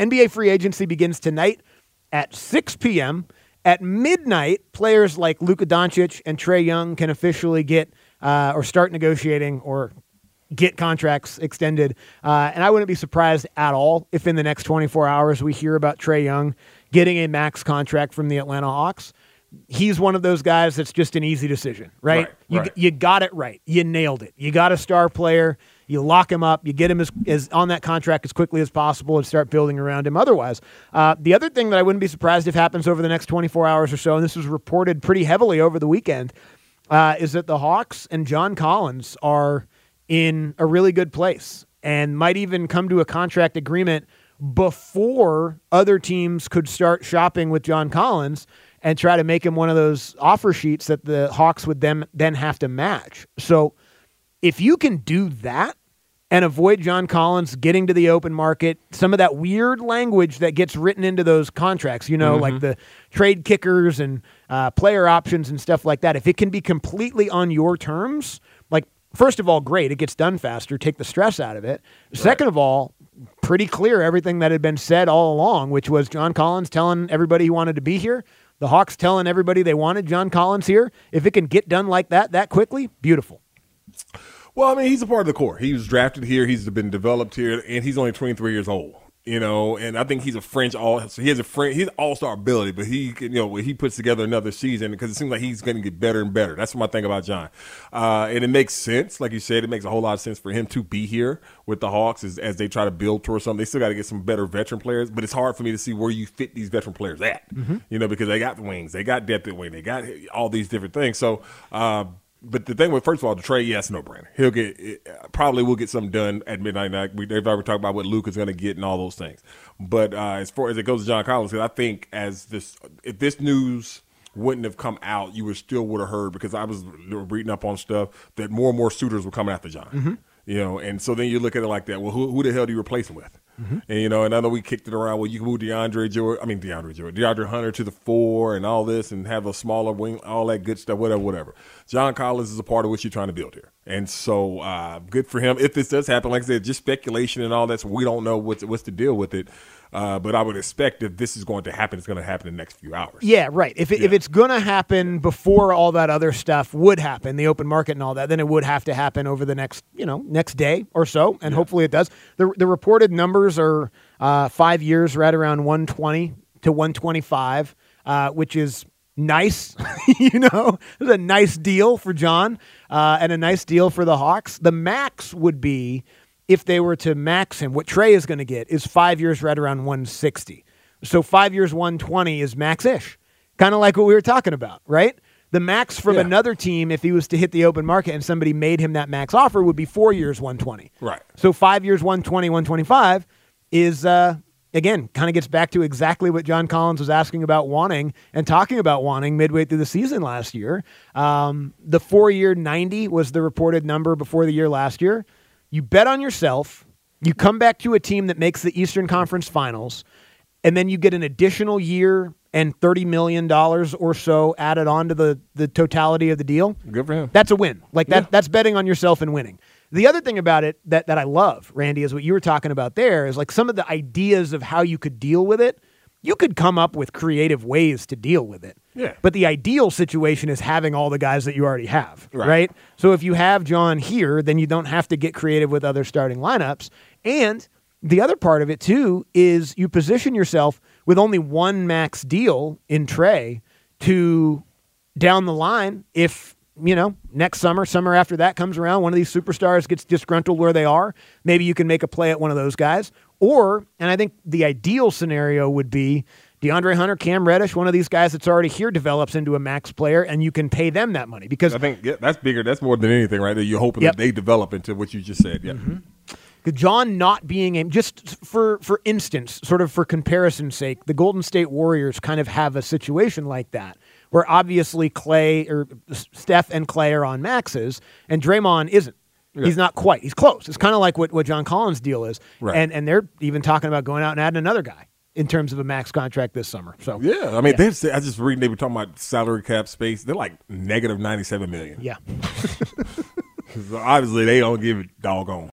NBA free agency begins tonight at 6 p.m. At midnight, players like Luka Doncic and Trae Young can officially get or start negotiating or get contracts extended. And I wouldn't be surprised at all if in the next 24 hours we hear about Trae Young getting a max contract from the Atlanta Hawks. He's one of those guys that's just an easy decision, right? You got it right. You nailed it. You got a star player. You lock him up. You get him as on that contract as quickly as possible and start building around him otherwise. The other thing that I wouldn't be surprised if happens over the next 24 hours or so, and this was reported pretty heavily over the weekend, is that the Hawks and John Collins are in a really good place and might even come to a contract agreement before other teams could start shopping with John Collins and try to make him one of those offer sheets that the Hawks would then have to match. So if you can do that and avoid John Collins getting to the open market, some of that weird language that gets written into those contracts, like the trade kickers and player options and stuff like that, if it can be completely on your terms, like, first of all, great, it gets done faster, take the stress out of it. Right. Second of all, pretty clear everything that had been said all along, which was John Collins telling everybody he wanted to be here, the Hawks telling everybody they wanted John Collins here. If it can get done like that quickly, beautiful. Well, I mean, he's a part of the core. He was drafted here. He's been developed here, and he's only 23 years old. And I think he's he has he's all-star ability, but he puts together another season because it seems like he's going to get better and better. That's my thing about John. And it makes sense. Like you said, it makes a whole lot of sense for him to be here with the Hawks as they try to build towards something. They still got to get some better veteran players, but it's hard for me to see where you fit these veteran players at, because they got the wings, they got depth at wing, they got all these different things. So, but the thing with, first of all, the trade, yes, no brainer. Will get something done at midnight night. They've already talked about what Luka's going to get and all those things. But as far as it goes to John Collins, I think if this news wouldn't have come out, you would have heard, because I was reading up on stuff that more and more suitors were coming after John. And so then you look at it like that. Well, who the hell do you replace him with? And and I know we kicked it around. Well, you can move DeAndre Hunter to the 4 and all this, and have a smaller wing, all that good stuff, whatever. John Collins is a part of what you're trying to build here, and so good for him. If this does happen, like I said, just speculation and all that, so we don't know what's the deal with it. But I would expect if this is going to happen, it's going to happen in the next few hours. Yeah, right. If it's going to happen before all that other stuff would happen, the open market and all that, then it would have to happen over the next day or so, and hopefully it does. The reported numbers are 5 years, right around 120 to 125, which is nice. It's a nice deal for John and a nice deal for the Hawks. The max would be, if they were to max him, what Trae is going to get is 5 years right around 160. So 5 years, 120 is max-ish. Kind of like what we were talking about, right? The max from another team, if he was to hit the open market and somebody made him that max offer, would be 4 years, 120. Right. So 5 years, 120, 125 is, again, kind of gets back to exactly what John Collins was asking about wanting and talking about wanting midway through the season last year. The 4-year 90 was the reported number before the year last year. You bet on yourself, you come back to a team that makes the Eastern Conference Finals, and then you get an additional year and $30 million or so added on to the totality of the deal. Good for him. That's a win. That's betting on yourself and winning. The other thing about it that I love, Randy, is what you were talking about there, is like some of the ideas of how you could deal with it. You could come up with creative ways to deal with it. Yeah. But the ideal situation is having all the guys that you already have, right? So if you have John here, then you don't have to get creative with other starting lineups. And the other part of it, too, is you position yourself with only one max deal in Trae to down the line if, next summer after that comes around, one of these superstars gets disgruntled where they are, maybe you can make a play at one of those guys. Or, and I think the ideal scenario would be DeAndre Hunter, Cam Reddish, one of these guys that's already here develops into a max player, and you can pay them that money. Because I think that's bigger. That's more than anything, right? That you're hoping that they develop into what you just said. Yeah. John not being just for instance, sort of for comparison's sake, the Golden State Warriors kind of have a situation like that, where obviously Steph and Clay are on maxes, and Draymond isn't. Yeah. He's not quite. He's close. It's kind of like what John Collins' deal is. Right. And they're even talking about going out and adding another guy in terms of a max contract this summer. So I mean, I just reading they were talking about salary cap space. They're like negative $97 million. Yeah. So obviously they don't give it doggone.